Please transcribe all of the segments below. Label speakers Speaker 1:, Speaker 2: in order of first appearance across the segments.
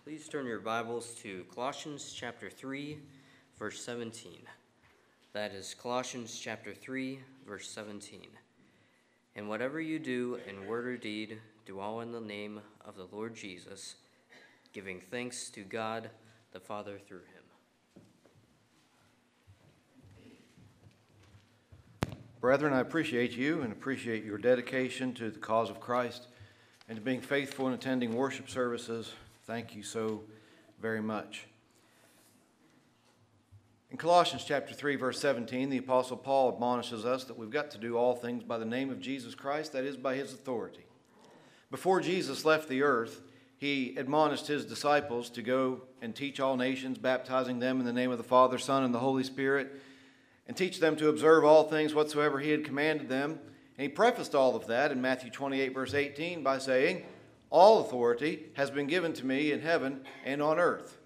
Speaker 1: Please turn your Bibles to Colossians chapter 3, verse 17. That is Colossians chapter 3, verse 17. And whatever you do in word or deed, do all in the name of the Lord Jesus, giving thanks to God the Father through him.
Speaker 2: Brethren, I appreciate you and appreciate your dedication to the cause of Christ and to being faithful in attending worship services. Thank you so very much. In Colossians chapter 3, verse 17, the Apostle Paul admonishes us that we've got to do all things by the name of Jesus Christ, that is, by his authority. Before Jesus left the earth, he admonished his disciples to go and teach all nations, baptizing them in the name of the Father, Son, and the Holy Spirit, and teach them to observe all things whatsoever he had commanded them. And he prefaced all of that in Matthew 28, verse 18 by saying, "All authority has been given to me in heaven and on earth."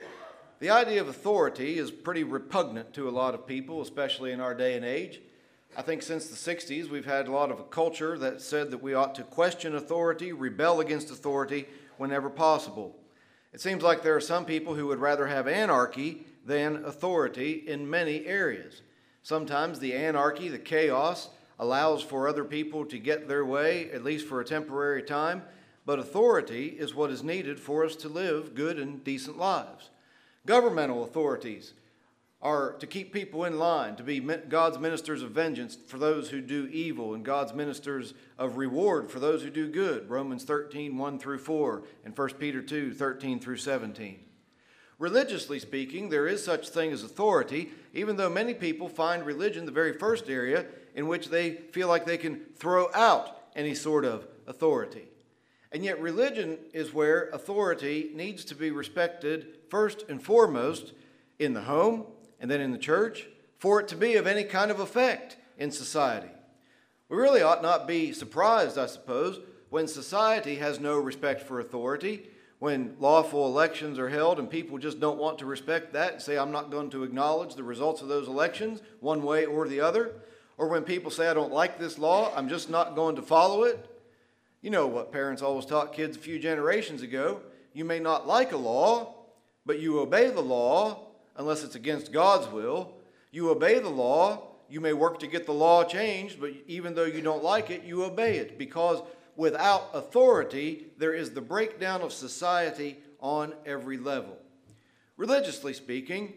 Speaker 2: The idea of authority is pretty repugnant to a lot of people, especially in our day and age. I think since the 60s, we've had a lot of a culture that said that we ought to question authority, rebel against authority whenever possible. It seems like there are some people who would rather have anarchy than authority in many areas. Sometimes the anarchy, the chaos, allows for other people to get their way, at least for a temporary time. But authority is what is needed for us to live good and decent lives. Governmental authorities are to keep people in line, to be God's ministers of vengeance for those who do evil, and God's ministers of reward for those who do good. Romans 13, 1 through 4, and 1 Peter 2, 13 through 17. Religiously speaking, there is such thing as authority, even though many people find religion the very first area in which they feel like they can throw out any sort of authority. And yet religion is where authority needs to be respected first and foremost in the home and then in the church for it to be of any kind of effect in society. We really ought not be surprised, I suppose, when society has no respect for authority, when lawful elections are held and people just don't want to respect that and say, I'm not going to acknowledge the results of those elections one way or the other, or when people say, I don't like this law, I'm just not going to follow it. You know what parents always taught kids a few generations ago. You may not like a law, but you obey the law unless it's against God's will. You obey the law. You may work to get the law changed, but even though you don't like it, you obey it. Because without authority, there is the breakdown of society on every level. Religiously speaking,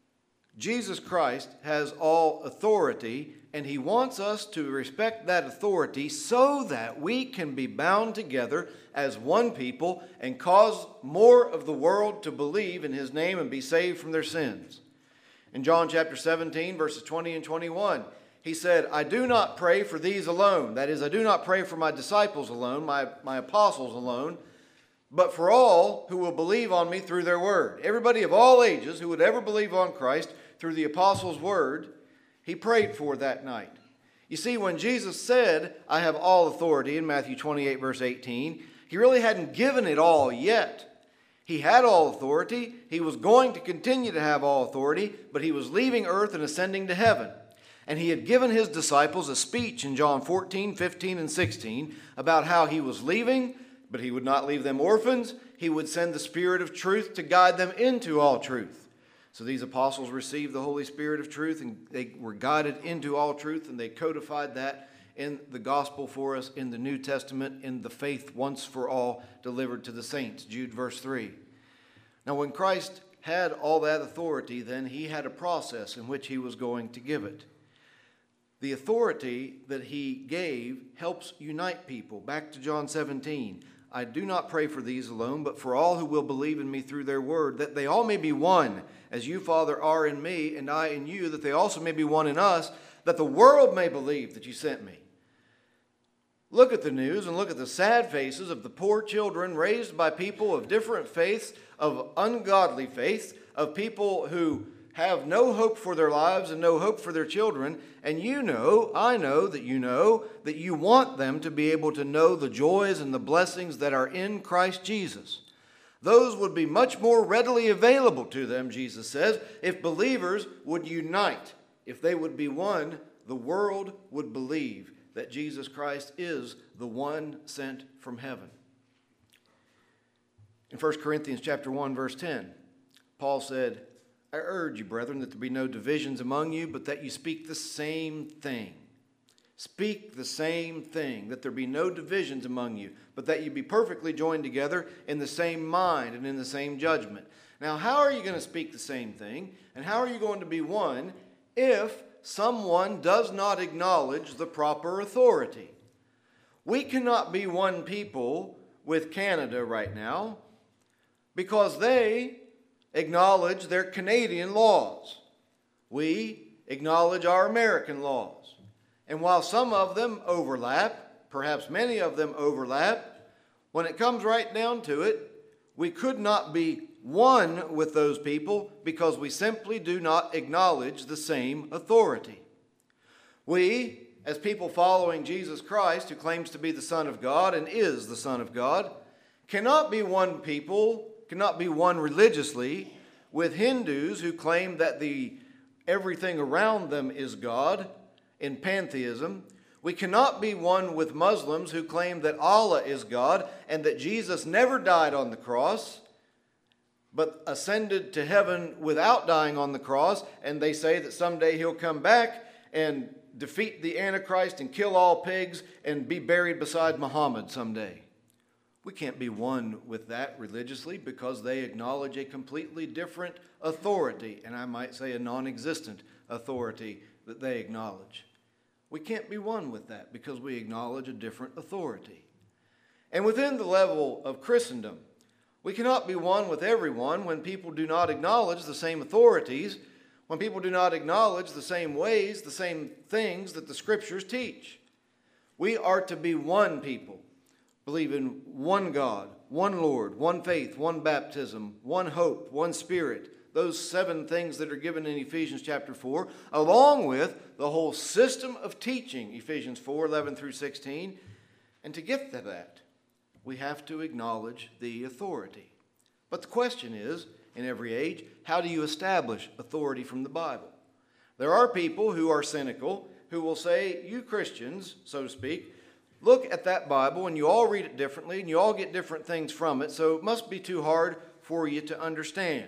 Speaker 2: Jesus Christ has all authority, and he wants us to respect that authority so that we can be bound together as one people and cause more of the world to believe in his name and be saved from their sins. In John chapter 17, verses 20 and 21, he said, I do not pray for these alone. That is, I do not pray for my disciples alone, my apostles alone, but for all who will believe on me through their word. Everybody of all ages who would ever believe on Christ through the apostles' word, he prayed for that night. You see, when Jesus said, I have all authority in Matthew 28, verse 18, he really hadn't given it all yet. He had all authority. He was going to continue to have all authority, but he was leaving earth and ascending to heaven. And he had given his disciples a speech in John 14, 15, and 16 about how he was leaving, but he would not leave them orphans. He would send the Spirit of truth to guide them into all truth. So these apostles received the Holy Spirit of truth, and they were guided into all truth, and they codified that in the gospel for us in the New Testament, in the faith once for all delivered to the saints, Jude verse 3. Now when Christ had all that authority, then he had a process in which he was going to give it. The authority that he gave helps unite people. Back to John 17. I do not pray for these alone, but for all who will believe in me through their word, that they all may be one, as you, Father, are in me, and I in you, that they also may be one in us, that the world may believe that you sent me. Look at the news and look at the sad faces of the poor children raised by people of different faiths, of ungodly faiths, of people who have no hope for their lives and no hope for their children, and you know, I know that you want them to be able to know the joys and the blessings that are in Christ Jesus. Those would be much more readily available to them, Jesus says, if believers would unite. If they would be one, the world would believe that Jesus Christ is the one sent from heaven. In 1 Corinthians chapter 1, verse 10, Paul said, I urge you, brethren, that there be no divisions among you, but that you speak the same thing. Speak the same thing, that there be no divisions among you, but that you be perfectly joined together in the same mind and in the same judgment. Now, how are you going to speak the same thing, and how are you going to be one if someone does not acknowledge the proper authority? We cannot be one people with Canada right now because they acknowledge their Canadian laws. We acknowledge our American laws. And while some of them overlap, perhaps many of them overlap, when it comes right down to it, we could not be one with those people because we simply do not acknowledge the same authority. We, as people following Jesus Christ, who claims to be the Son of God and is the Son of God, cannot be one people, cannot be one religiously with Hindus who claim that everything around them is God in pantheism. We cannot be one with Muslims who claim that Allah is God and that Jesus never died on the cross but ascended to heaven without dying on the cross, and they say that someday He'll come back and defeat the Antichrist and kill all pigs and be buried beside Muhammad someday. We can't be one with that religiously because they acknowledge a completely different authority, and I might say a non-existent authority that they acknowledge. We can't be one with that because we acknowledge a different authority. And within the level of Christendom, we cannot be one with everyone when people do not acknowledge the same authorities, when people do not acknowledge the same ways, the same things that the Scriptures teach. We are to be one people, believe in one God, one Lord, one faith, one baptism, one hope, one Spirit, those 7 things that are given in Ephesians chapter 4, along with the whole system of teaching, Ephesians 4, 11 through 16. And to get to that, we have to acknowledge the authority. But the question is, in every age, how do you establish authority from the Bible? There are people who are cynical, who will say, you Christians, so to speak, look at that Bible and you all read it differently and you all get different things from it, so it must be too hard for you to understand.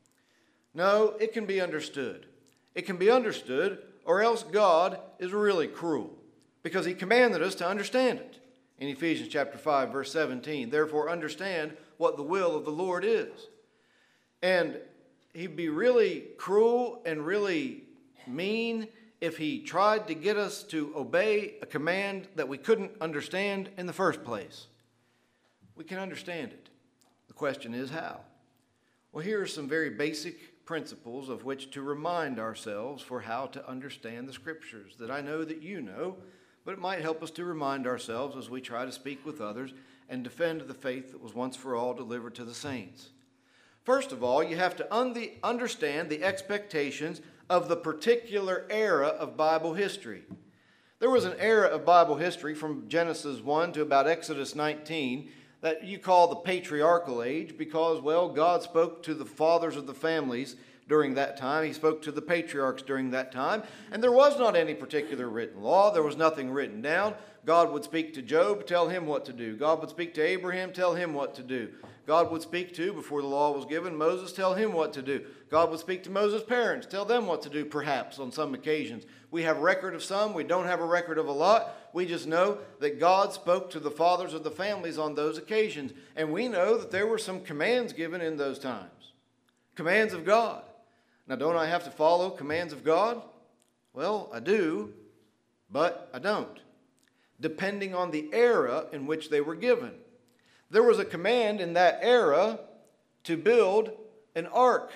Speaker 2: No, it can be understood. It can be understood, or else God is really cruel, because He commanded us to understand it. In Ephesians chapter 5, verse 17, therefore understand what the will of the Lord is. And He'd be really cruel and really mean if He tried to get us to obey a command that we couldn't understand in the first place. We can understand it. The question is how? Well, here are some very basic principles of which to remind ourselves for how to understand the Scriptures that I know that you know, but it might help us to remind ourselves as we try to speak with others and defend the faith that was once for all delivered to the saints. First of all, you have to understand the expectations of the particular era of Bible history. There was an era of Bible history from Genesis 1 to about Exodus 19 that you call the patriarchal age because, well, God spoke to the fathers of the families during that time. He spoke to the patriarchs during that time. And there was not any particular written law. There was nothing written down. God would speak to Job, tell him what to do. God would speak to Abraham, tell him what to do. God would speak to, before the law was given, Moses, tell him what to do. God would speak to Moses' parents, tell them what to do, perhaps, on some occasions. We have record of some. We don't have a record of a lot. We just know that God spoke to the fathers of the families on those occasions. And we know that there were some commands given in those times. Commands of God. Now, don't I have to follow commands of God? Well, I do, but I don't, depending on the era in which they were given. There was a command in that era to build an ark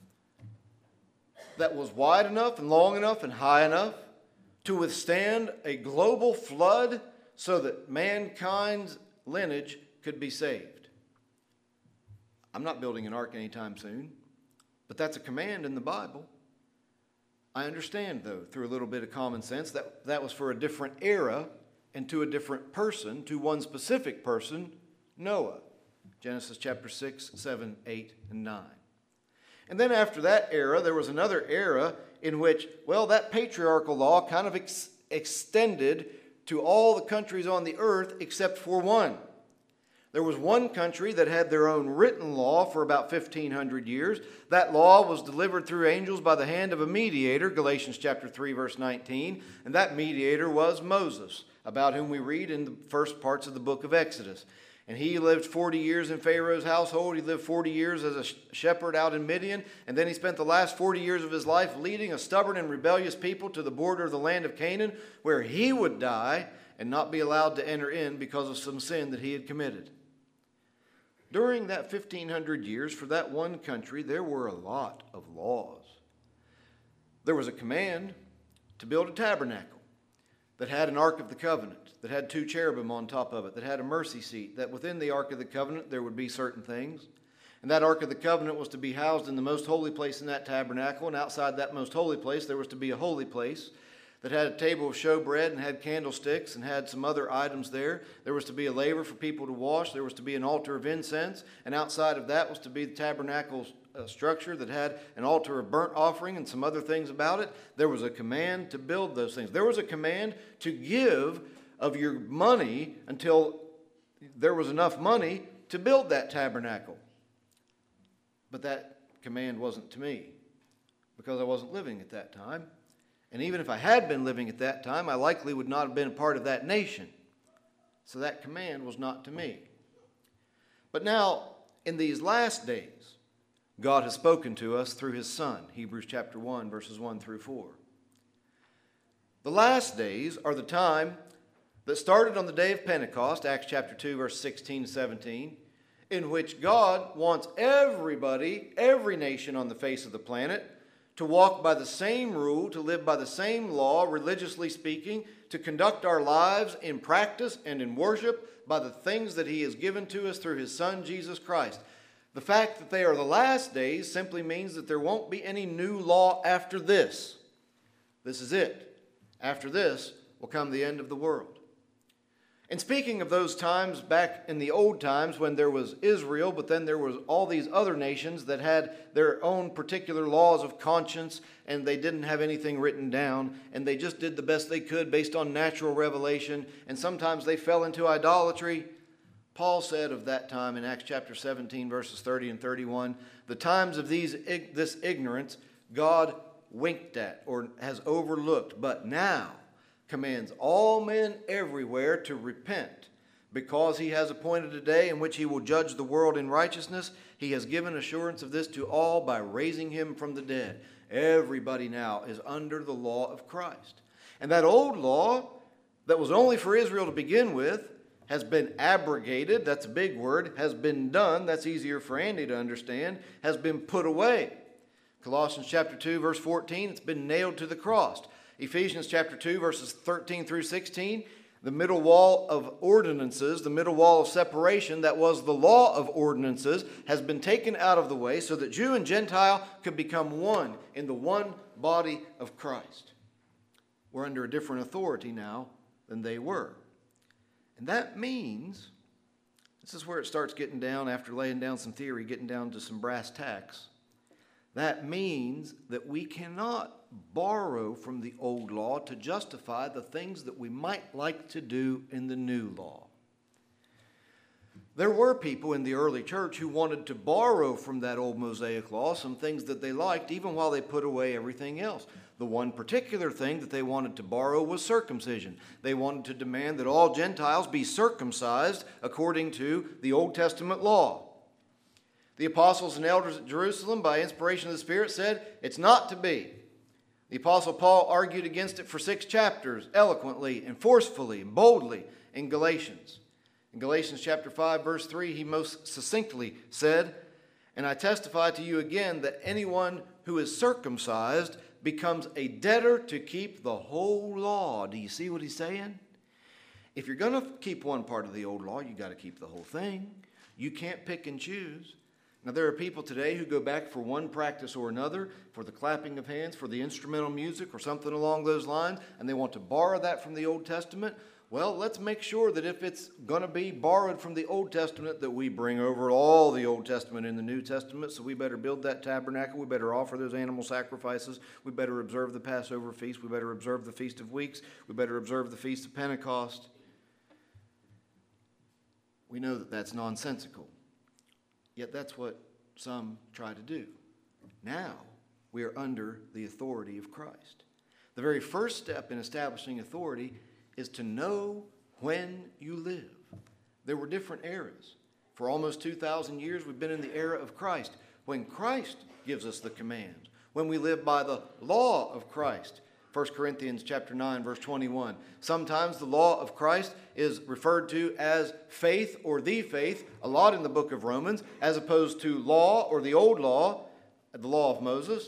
Speaker 2: that was wide enough and long enough and high enough to withstand a global flood so that mankind's lineage could be saved. I'm not building an ark anytime soon, but that's a command in the Bible. I understand, though, through a little bit of common sense, that that was for a different era and to a different person, to one specific person, Noah. Genesis chapter 6, 7, 8, and 9. And then after that era, there was another era in which, well, that patriarchal law kind of extended to all the countries on the earth except for one. There was one country that had their own written law for about 1,500 years. That law was delivered through angels by the hand of a mediator, Galatians chapter 3, verse 19. And that mediator was Moses, about whom we read in the first parts of the book of Exodus. And he lived 40 years in Pharaoh's household. He lived 40 years as a shepherd out in Midian. And then he spent the last 40 years of his life leading a stubborn and rebellious people to the border of the land of Canaan, where he would die and not be allowed to enter in because of some sin that he had committed. During that 1,500 years, for that one country, there were a lot of laws. There was a command to build a tabernacle that had an Ark of the Covenant, that had 2 cherubim on top of it, that had a mercy seat, that within the Ark of the Covenant there would be certain things. And that Ark of the Covenant was to be housed in the most holy place in that tabernacle, and outside that most holy place there was to be a holy place that had a table of showbread and had candlesticks and had some other items there. There was to be a laver for people to wash. There was to be an altar of incense. And outside of that was to be the tabernacle's structure that had an altar of burnt offering and some other things about it. There was a command to build those things. There was a command to give of your money until there was enough money to build that tabernacle. But that command wasn't to me because I wasn't living at that time. And even if I had been living at that time, I likely would not have been a part of that nation. So that command was not to me. But now, in these last days, God has spoken to us through His Son, Hebrews chapter 1, verses 1 through 4. The last days are the time that started on the day of Pentecost, Acts chapter 2, verse 16 to 17, in which God wants everybody, every nation on the face of the planet, to walk by the same rule, to live by the same law, religiously speaking, to conduct our lives in practice and in worship by the things that He has given to us through His Son, Jesus Christ. The fact that they are the last days simply means that there won't be any new law after this. This is it. After this will come the end of the world. And speaking of those times back in the old times when there was Israel, but then there was all these other nations that had their own particular laws of conscience, and they didn't have anything written down, and they just did the best they could based on natural revelation, and sometimes they fell into idolatry. Paul said of that time in Acts chapter 17, verses 30 and 31, the times of this ignorance God winked at or has overlooked, but now commands all men everywhere to repent, because He has appointed a day in which He will judge the world in righteousness. He has given assurance of this to all by raising Him from the dead. Everybody now is under the law of Christ. And that old law that was only for Israel to begin with has been abrogated. That's a big word. Has been done. That's easier for Andy to understand. Has been put away. Colossians chapter 2, verse 14, it's been nailed to the cross. Ephesians chapter 2, verses 13 through 16, the middle wall of ordinances, the middle wall of separation that was the law of ordinances, has been taken out of the way so that Jew and Gentile could become one in the one body of Christ. We're under a different authority now than they were. And that means, this is where it starts getting down, after laying down some theory, getting down to some brass tacks. That means that we cannot borrow from the old law to justify the things that we might like to do in the new law. There were people in the early church who wanted to borrow from that old Mosaic law some things that they liked, even while they put away everything else. The one particular thing that they wanted to borrow was circumcision. They wanted to demand that all Gentiles be circumcised according to the Old Testament law. The apostles and elders at Jerusalem, by inspiration of the Spirit, said it's not to be. The Apostle Paul argued against it for 6 chapters, eloquently and forcefully and boldly in Galatians. In Galatians chapter 5, verse 3, he most succinctly said, "And I testify to you again that anyone who is circumcised becomes a debtor to keep the whole law." Do you see what he's saying? If you're going to keep one part of the old law, you've got to keep the whole thing. You can't pick and choose. Now, there are people today who go back for one practice or another, for the clapping of hands, for the instrumental music, or something along those lines, and they want to borrow that from the Old Testament. Well, let's make sure that if it's going to be borrowed from the Old Testament, that we bring over all the Old Testament in the New Testament. So we better build that tabernacle. We better offer those animal sacrifices. We better observe the Passover feast. We better observe the Feast of Weeks. We better observe the Feast of Pentecost. We know that that's nonsensical. Yet that's what some try to do. Now we are under the authority of Christ. The very first step in establishing authority is to know when you live. There were different eras. For almost 2,000 years, we've been in the era of Christ, when Christ gives us the commands, when we live by the law of Christ. 1 Corinthians chapter 9, verse 21. Sometimes the law of Christ is referred to as faith or the faith, a lot in the book of Romans, as opposed to law or the old law, the law of Moses.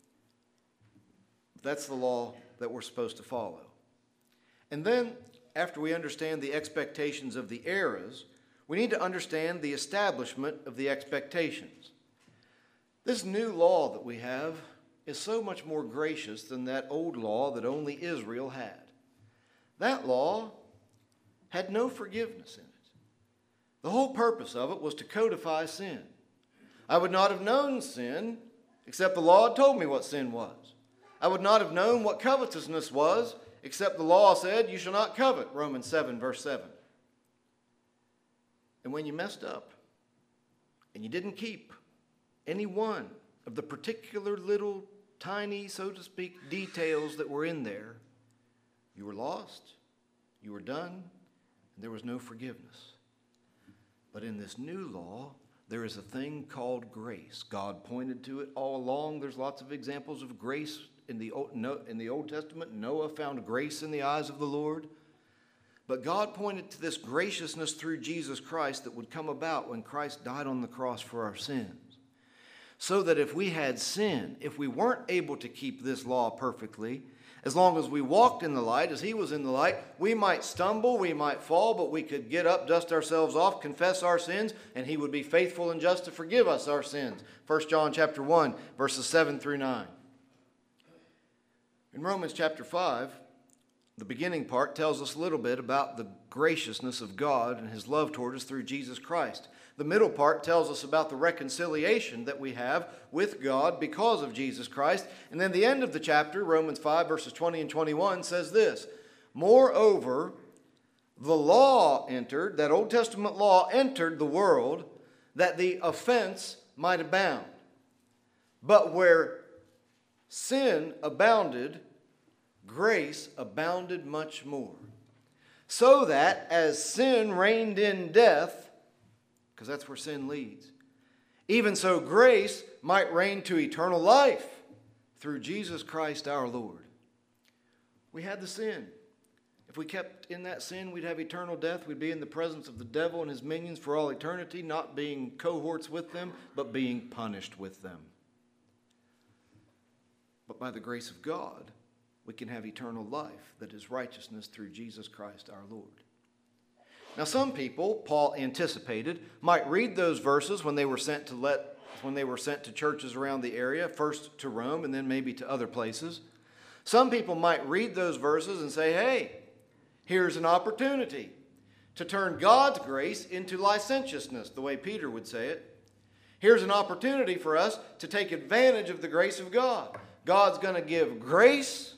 Speaker 2: That's the law that we're supposed to follow. And then, after we understand the expectations of the eras, we need to understand the establishment of the expectations. This new law that we have is so much more gracious than that old law that only Israel had. That law had no forgiveness in it. The whole purpose of it was to codify sin. I would not have known sin except the law had told me what sin was. I would not have known what covetousness was except the law said, you shall not covet, Romans 7, verse 7. And when you messed up and you didn't keep any one of the particular little tiny, so to speak, details that were in there, you were lost, you were done, and there was no forgiveness. But in this new law, there is a thing called grace. God pointed to it all along. There's lots of examples of grace in the Old Testament. Noah found grace in the eyes of the Lord. But God pointed to this graciousness through Jesus Christ that would come about when Christ died on the cross for our sins. So that if we had sin, if we weren't able to keep this law perfectly, as long as we walked in the light, as he was in the light, we might stumble, we might fall, but we could get up, dust ourselves off, confess our sins, and he would be faithful and just to forgive us our sins. 1 John chapter 1, verses 7 through 9. In Romans chapter 5, the beginning part tells us a little bit about the graciousness of God and his love toward us through Jesus Christ. The middle part tells us about the reconciliation that we have with God because of Jesus Christ. And then the end of the chapter, Romans 5, verses 20 and 21, says this: moreover, the law entered, that Old Testament law entered the world that the offense might abound. But where sin abounded, grace abounded much more. So that as sin reigned in death, because that's where sin leads, even so grace might reign to eternal life through Jesus Christ our Lord. We had the sin. If we kept in that sin, we'd have eternal death. We'd be in the presence of the devil and his minions for all eternity, not being cohorts with them, but being punished with them. But by the grace of God, we can have eternal life that is righteousness through Jesus Christ our Lord. Now some people, Paul anticipated, might read those verses when they were sent to churches around the area, first to Rome and then maybe to other places. Some people might read those verses and say, hey, here's an opportunity to turn God's grace into licentiousness, the way Peter would say it. Here's an opportunity for us to take advantage of the grace of God. God's going to give grace.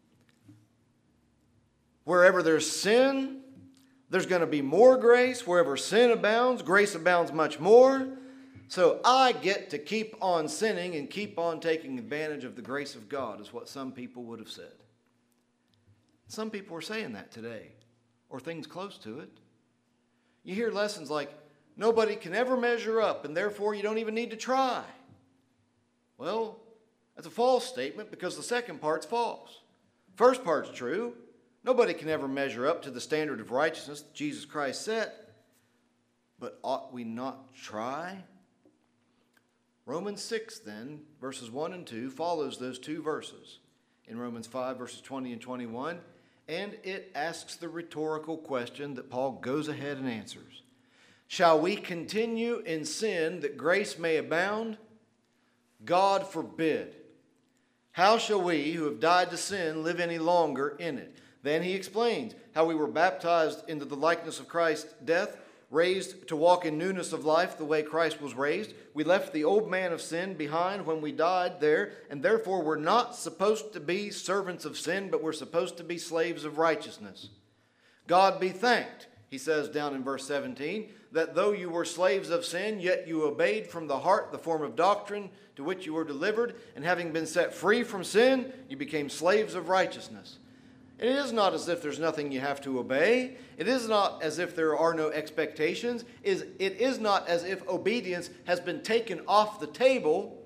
Speaker 2: Wherever there's sin, there's going to be more grace. Wherever sin abounds, grace abounds much more. So I get to keep on sinning and keep on taking advantage of the grace of God, is what some people would have said. Some people are saying that today, or things close to it. You hear lessons like, nobody can ever measure up, and therefore you don't even need to try. Well, that's a false statement because the second part's false. First part's true. Nobody can ever measure up to the standard of righteousness that Jesus Christ set. But ought we not try? Romans 6 then, verses 1 and 2, follows those two verses in Romans 5, verses 20 and 21, and it asks the rhetorical question that Paul goes ahead and answers. Shall we continue in sin that grace may abound? God forbid. How shall we who have died to sin live any longer in it? Then he explains how we were baptized into the likeness of Christ's death, raised to walk in newness of life the way Christ was raised. We left the old man of sin behind when we died there, and therefore we're not supposed to be servants of sin, but we're supposed to be slaves of righteousness. God be thanked, he says down in verse 17, that though you were slaves of sin, yet you obeyed from the heart the form of doctrine to which you were delivered, and having been set free from sin, you became slaves of righteousness. And it is not as if there's nothing you have to obey. It is not as if there are no expectations. It is not as if obedience has been taken off the table.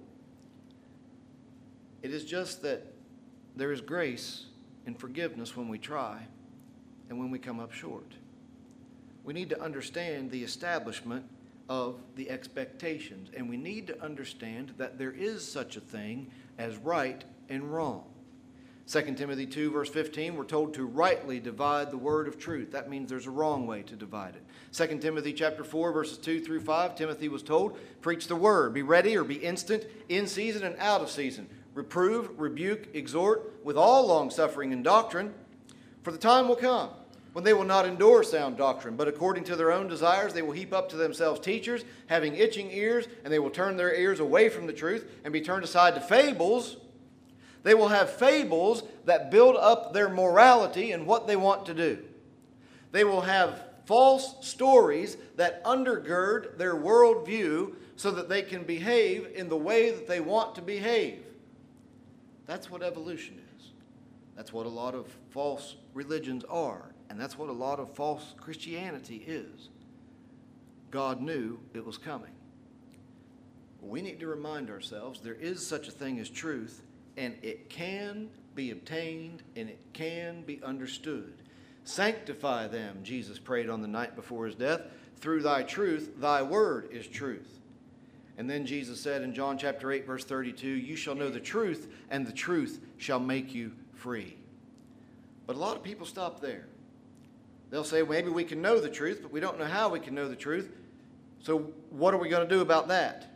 Speaker 2: It is just that there is grace and forgiveness when we try and when we come up short. We need to understand the establishment of the expectations, and we need to understand that there is such a thing as right and wrong. 2 Timothy 2, verse 15, we're told to rightly divide the word of truth. That means there's a wrong way to divide it. 2 Timothy chapter 4, verses 2 through 5, Timothy was told, preach the word, be ready or be instant, in season and out of season. Reprove, rebuke, exhort with all longsuffering and doctrine, for the time will come when they will not endure sound doctrine, but according to their own desires they will heap up to themselves teachers, having itching ears, and they will turn their ears away from the truth and be turned aside to fables. They will have fables that build up their morality and what they want to do. They will have false stories that undergird their worldview so that they can behave in the way that they want to behave. That's what evolution is. That's what a lot of false religions are. And that's what a lot of false Christianity is. God knew it was coming. We need to remind ourselves there is such a thing as truth, and it can be obtained and it can be understood. Sanctify them, Jesus prayed on the night before his death. Through thy truth, thy word is truth. And then Jesus said in John chapter 8, verse 32, you shall know the truth, and the truth shall make you free. But a lot of people stop there. They'll say, maybe we can know the truth, but we don't know how we can know the truth. So what are we going to do about that?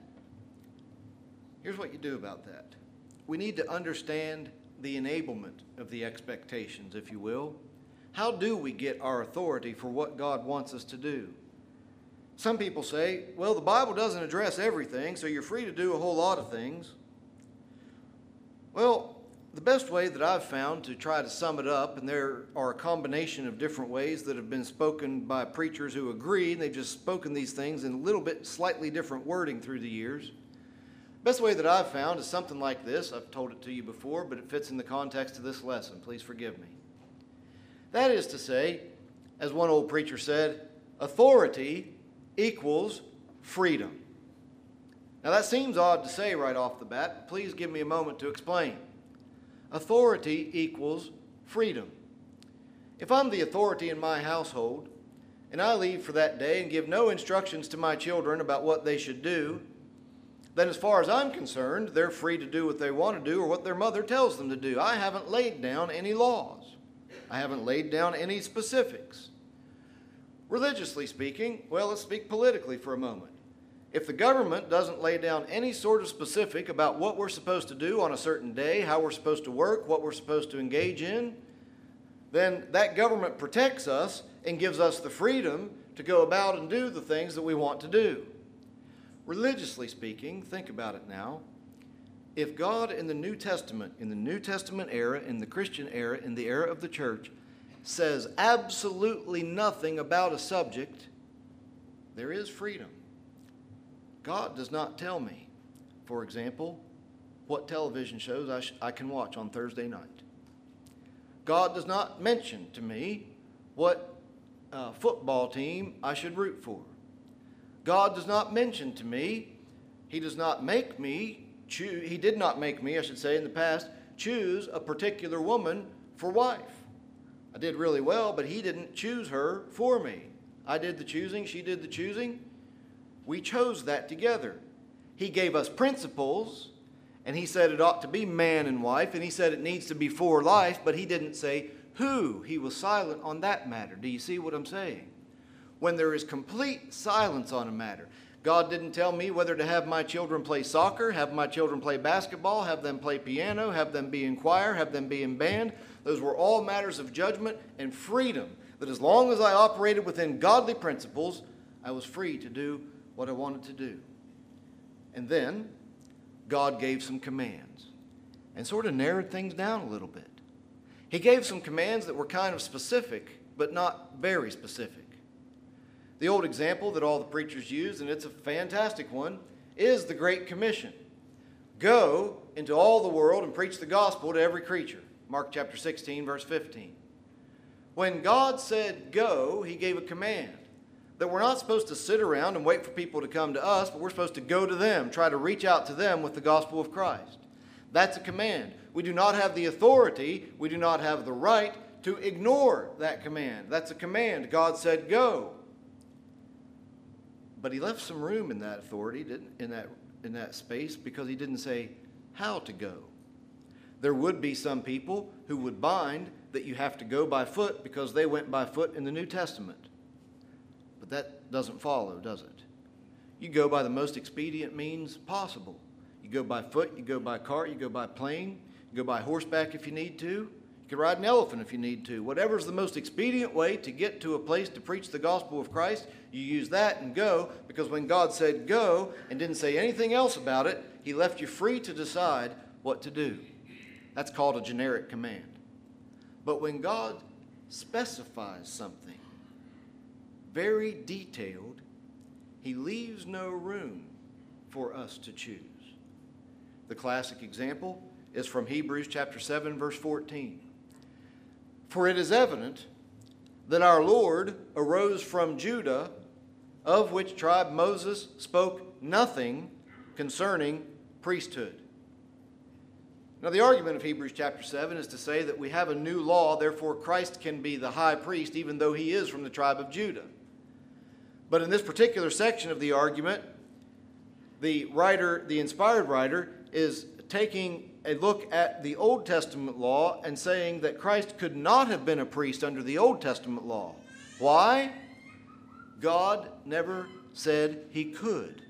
Speaker 2: Here's what you do about that. We need to understand the enablement of the expectations, if you will. How do we get our authority for what God wants us to do? Some people say, well, the Bible doesn't address everything, so you're free to do a whole lot of things. Well, the best way that I've found to try to sum it up, and there are a combination of different ways that have been spoken by preachers who agree, and they've just spoken these things in a little bit slightly different wording through the years. Best way that I've found is something like this. I've told it to you before, but it fits in the context of this lesson. Please forgive me. That is to say, as one old preacher said, authority equals freedom. Now that seems odd to say right off the bat, but please give me a moment to explain. Authority equals freedom. If I'm the authority in my household, and I leave for that day and give no instructions to my children about what they should do, then as far as I'm concerned, they're free to do what they want to do or what their mother tells them to do. I haven't laid down any laws. I haven't laid down any specifics. Religiously speaking, well, let's speak politically for a moment. If the government doesn't lay down any sort of specific about what we're supposed to do on a certain day, how we're supposed to work, what we're supposed to engage in, then that government protects us and gives us the freedom to go about and do the things that we want to do. Religiously speaking, think about it now. If God in the New Testament era, in the Christian era, in the era of the church, says absolutely nothing about a subject, there is freedom. God does not tell me, for example, what television shows I can watch on Thursday night. God does not mention to me what football team I should root for. God does not mention to me, He does not make me choose, He did not make me, I should say, in the past, choose a particular woman for wife. I did really well, but He didn't choose her for me. I did the choosing, she did the choosing. We chose that together. He gave us principles, and He said it ought to be man and wife, and He said it needs to be for life, but He didn't say who. He was silent on that matter. Do you see what I'm saying? When there is complete silence on a matter, God didn't tell me whether to have my children play soccer, have my children play basketball, have them play piano, have them be in choir, have them be in band. Those were all matters of judgment and freedom, that as long as I operated within godly principles, I was free to do what I wanted to do. And then God gave some commands and sort of narrowed things down a little bit. He gave some commands that were kind of specific, but not very specific. The old example that all the preachers use, and it's a fantastic one, is the Great Commission. Go into all the world and preach the gospel to every creature. Mark chapter 16, verse 15. When God said go, he gave a command that we're not supposed to sit around and wait for people to come to us, but we're supposed to go to them, try to reach out to them with the gospel of Christ. That's a command. We do not have the authority, we do not have the right to ignore that command. That's a command. God said go. But he left some room in that authority, in that space, because he didn't say how to go. There would be some people who would bind that you have to go by foot because they went by foot in the New Testament. But that doesn't follow, does it? You go by the most expedient means possible. You go by foot, you go by cart, you go by plane, you go by horseback if you need to. You can ride an elephant if you need to. Whatever's the most expedient way to get to a place to preach the gospel of Christ, you use that and go, because when God said go and didn't say anything else about it, he left you free to decide what to do. That's called a generic command. But when God specifies something very detailed, he leaves no room for us to choose. The classic example is from Hebrews chapter 7, verse 14. For it is evident that our Lord arose from Judah, of which tribe Moses spoke nothing concerning priesthood. Now, the argument of Hebrews chapter 7 is to say that we have a new law, therefore Christ can be the high priest even though he is from the tribe of Judah. But in this particular section of the argument, the inspired writer, is taking a look at the Old Testament law and saying that Christ could not have been a priest under the Old Testament law. Why? God never said he could.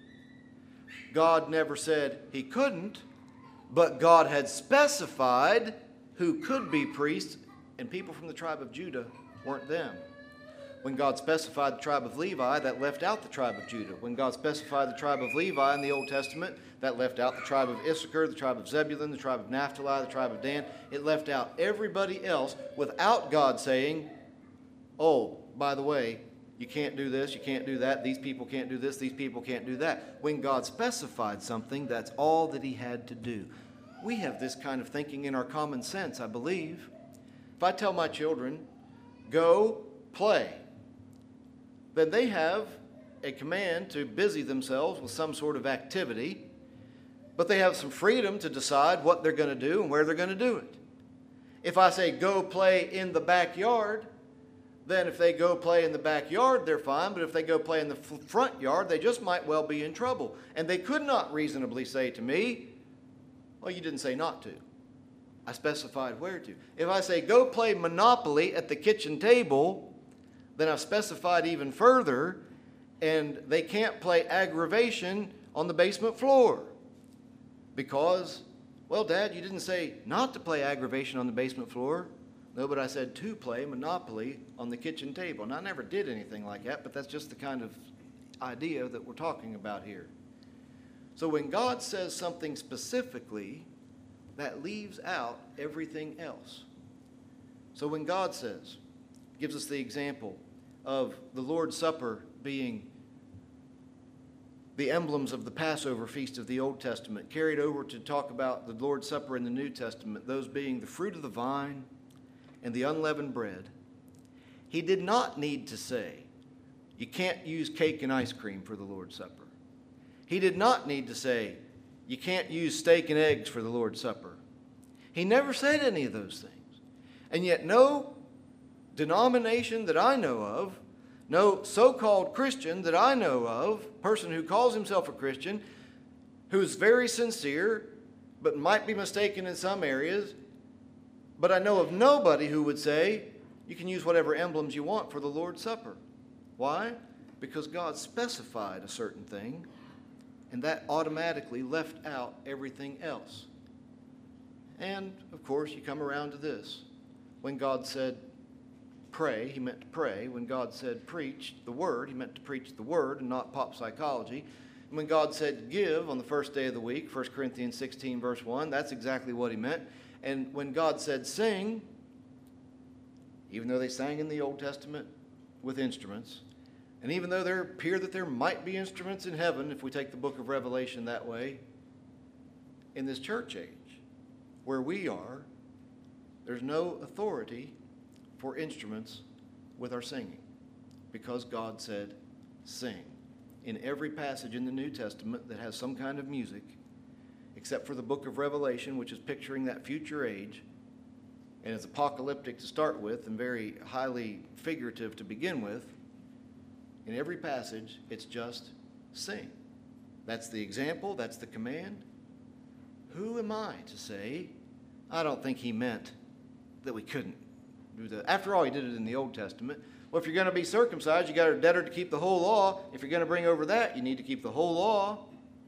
Speaker 2: God never said he couldn't. But God had specified who could be priests, and people from the tribe of Judah weren't them. When God specified the tribe of Levi, that left out the tribe of Judah. When God specified the tribe of Levi in the Old Testament, that left out the tribe of Issachar, the tribe of Zebulun, the tribe of Naphtali, the tribe of Dan. It left out everybody else without God saying, oh, by the way, you can't do this, you can't do that, these people can't do this, these people can't do that. When God specified something, that's all that he had to do. We have this kind of thinking in our common sense, I believe. If I tell my children, go play, then they have a command to busy themselves with some sort of activity, but they have some freedom to decide what they're going to do and where they're going to do it. If I say go play in the backyard, then if they go play in the backyard, they're fine. But if they go play in the front yard, they just might well be in trouble. And they could not reasonably say to me, well, you didn't say not to. I specified where to. If I say go play Monopoly at the kitchen table, then I've specified even further, and they can't play aggravation on the basement floor. Because, well, Dad, you didn't say not to play aggravation on the basement floor. No, but I said to play Monopoly on the kitchen table. And I never did anything like that, but that's just the kind of idea that we're talking about here. So when God says something specifically, that leaves out everything else. So when God says, gives us the example of the Lord's Supper being the emblems of the Passover feast of the Old Testament, carried over to talk about the Lord's Supper in the New Testament, those being the fruit of the vine and the unleavened bread, he did not need to say, you can't use cake and ice cream for the Lord's Supper. He did not need to say, you can't use steak and eggs for the Lord's Supper. He never said any of those things. And yet no denomination that I know of, no so-called Christian that I know of, person who calls himself a Christian, who's very sincere, but might be mistaken in some areas, but I know of nobody who would say, you can use whatever emblems you want for the Lord's Supper. Why? Because God specified a certain thing, and that automatically left out everything else. And, of course, you come around to this. When God said pray, he meant to pray. When God said preach the word, he meant to preach the word and not pop psychology. And when God said give on the first day of the week, 1 Corinthians 16, verse 1, that's exactly what he meant. And when God said sing, even though they sang in the Old Testament with instruments, And even though there appear that there might be instruments in heaven, if we take the book of Revelation that way, in this church age, where we are, there's no authority for instruments with our singing, because God said, sing. In every passage in the New Testament that has some kind of music, except for the book of Revelation, which is picturing that future age, and is apocalyptic to start with and very highly figurative to begin with, in every passage, it's just sing. That's the example, that's the command. Who am I to say, I don't think he meant that we couldn't do that? After all, he did it in the Old Testament. Well, if you're going to be circumcised, you got a debtor to keep the whole law. If you're going to bring over that, you need to keep the whole law.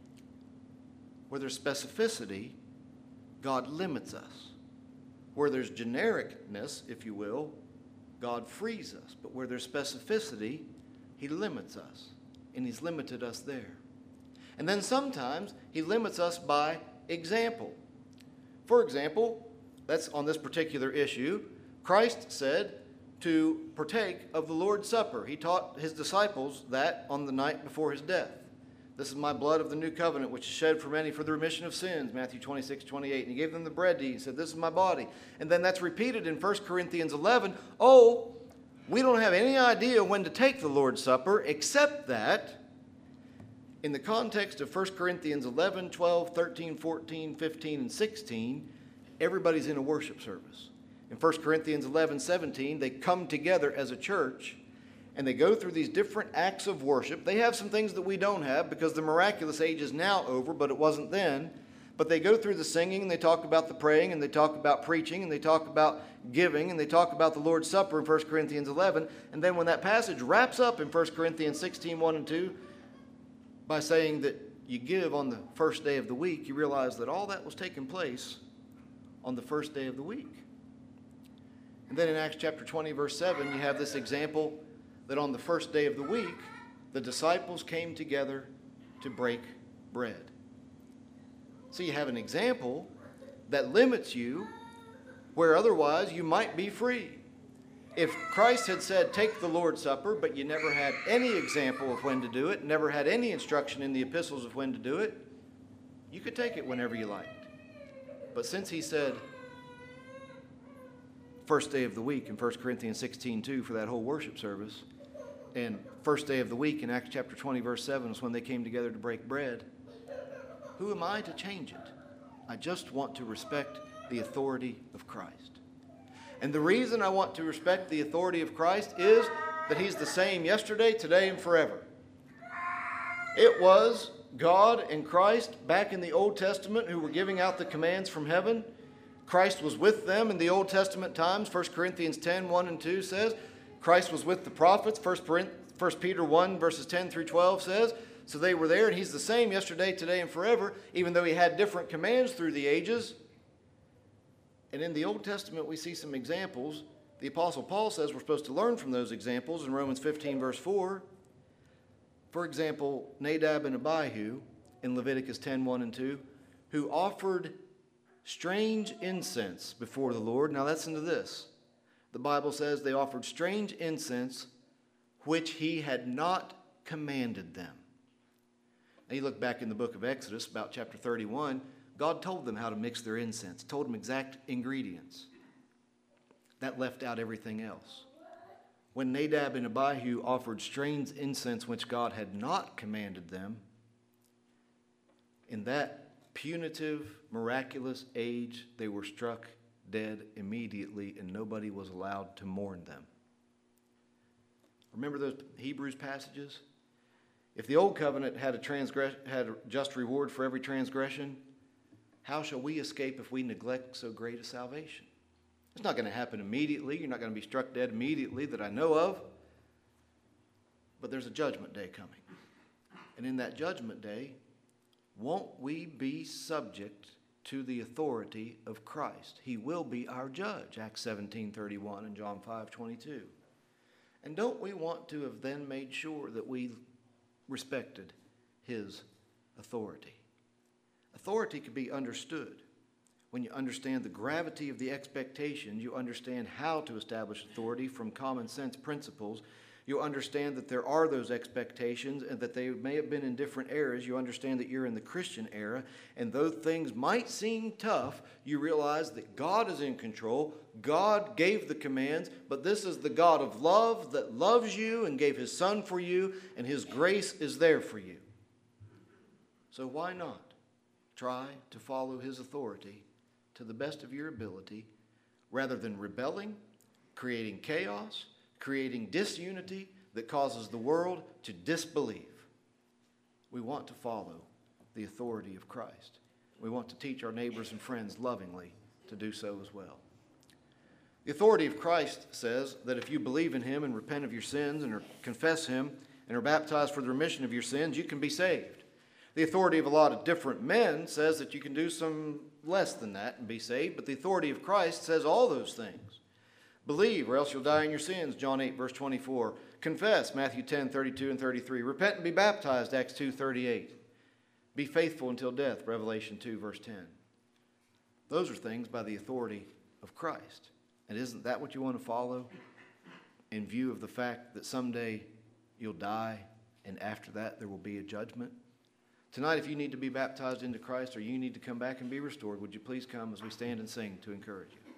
Speaker 2: Where there's specificity, God limits us. Where there's genericness, if you will, God frees us. But where there's specificity, he limits us. And he's limited us there. And then sometimes he limits us by example. For example, that's on this particular issue, Christ said to partake of the Lord's Supper. He taught his disciples that on the night before his death. This is my blood of the new covenant, which is shed for many for the remission of sins, Matthew 26:28. And he gave them the bread to eat. He said, this is my body. And then that's repeated in 1 Corinthians 11. Oh, we don't have any idea when to take the Lord's Supper, except that in the context of 1 Corinthians 11, 12, 13, 14, 15, and 16, everybody's in a worship service. In 1 Corinthians 11, 17, they come together as a church, and they go through these different acts of worship. They have some things that we don't have because the miraculous age is now over, but it wasn't then. But they go through the singing, and they talk about the praying, and they talk about preaching, and they talk about giving, and they talk about the Lord's Supper in 1 Corinthians 11. And then when that passage wraps up in 1 Corinthians 16, 1 and 2, by saying that you give on the first day of the week, you realize that all that was taking place on the first day of the week. And then in Acts chapter 20, verse 7, you have this example that on the first day of the week, the disciples came together to break bread. So you have an example that limits you where otherwise you might be free. If Christ had said, take the Lord's Supper, but you never had any example of when to do it, never had any instruction in the epistles of when to do it, you could take it whenever you liked. But since he said, first day of the week in 1 Corinthians 16:2 for that whole worship service, and first day of the week in Acts chapter 20, verse 7 is when they came together to break bread, who am I to change it? I just want to respect the authority of Christ. And the reason I want to respect the authority of Christ is that he's the same yesterday, today, and forever. It was God and Christ back in the Old Testament who were giving out the commands from heaven. Christ was with them in the Old Testament times. 1 Corinthians 10, 1 and 2 says, Christ was with the prophets. 1 Peter 1, verses 10 through 12 says, so they were there, and he's the same yesterday, today, and forever, even though he had different commands through the ages. And in the Old Testament, we see some examples. The Apostle Paul says we're supposed to learn from those examples in Romans 15, verse 4. For example, Nadab and Abihu in Leviticus 10, 1 and 2, who offered strange incense before the Lord. Now listen to this. The Bible says they offered strange incense which he had not commanded them. Now you look back in the book of Exodus, about chapter 31, God told them how to mix their incense, told them exact ingredients. That left out everything else. When Nadab and Abihu offered strange incense which God had not commanded them, in that punitive, miraculous age, they were struck dead immediately, and nobody was allowed to mourn them. Remember those Hebrews passages? If the old covenant had a just reward for every transgression, how shall we escape if we neglect so great a salvation? It's not going to happen immediately. You're not going to be struck dead immediately that I know of. But there's a judgment day coming. And in that judgment day, won't we be subject to the authority of Christ? He will be our judge, Acts 17:31 and John 5:22. And don't we want to have then made sure that we respected his authority? Authority can be understood. When you understand the gravity of the expectation, you understand how to establish authority from common sense principles. You'll understand that there are those expectations and that they may have been in different eras. You understand that you're in the Christian era. And though things might seem tough, you realize that God is in control. God gave the commands, but this is the God of love that loves you and gave his Son for you, and his grace is there for you. So why not try to follow his authority to the best of your ability rather than rebelling, creating chaos, creating disunity that causes the world to disbelieve? We want to follow the authority of Christ. We want to teach our neighbors and friends lovingly to do so as well. The authority of Christ says that if you believe in him and repent of your sins and confess him and are baptized for the remission of your sins, you can be saved. The authority of a lot of different men says that you can do some less than that and be saved, but the authority of Christ says all those things. Believe, or else you'll die in your sins, John 8, verse 24. Confess, Matthew 10, 32 and 33. Repent and be baptized, Acts 2, 38. Be faithful until death, Revelation 2, verse 10. Those are things by the authority of Christ. And isn't that what you want to follow in view of the fact that someday you'll die and after that there will be a judgment? Tonight, if you need to be baptized into Christ or you need to come back and be restored, would you please come as we stand and sing to encourage you?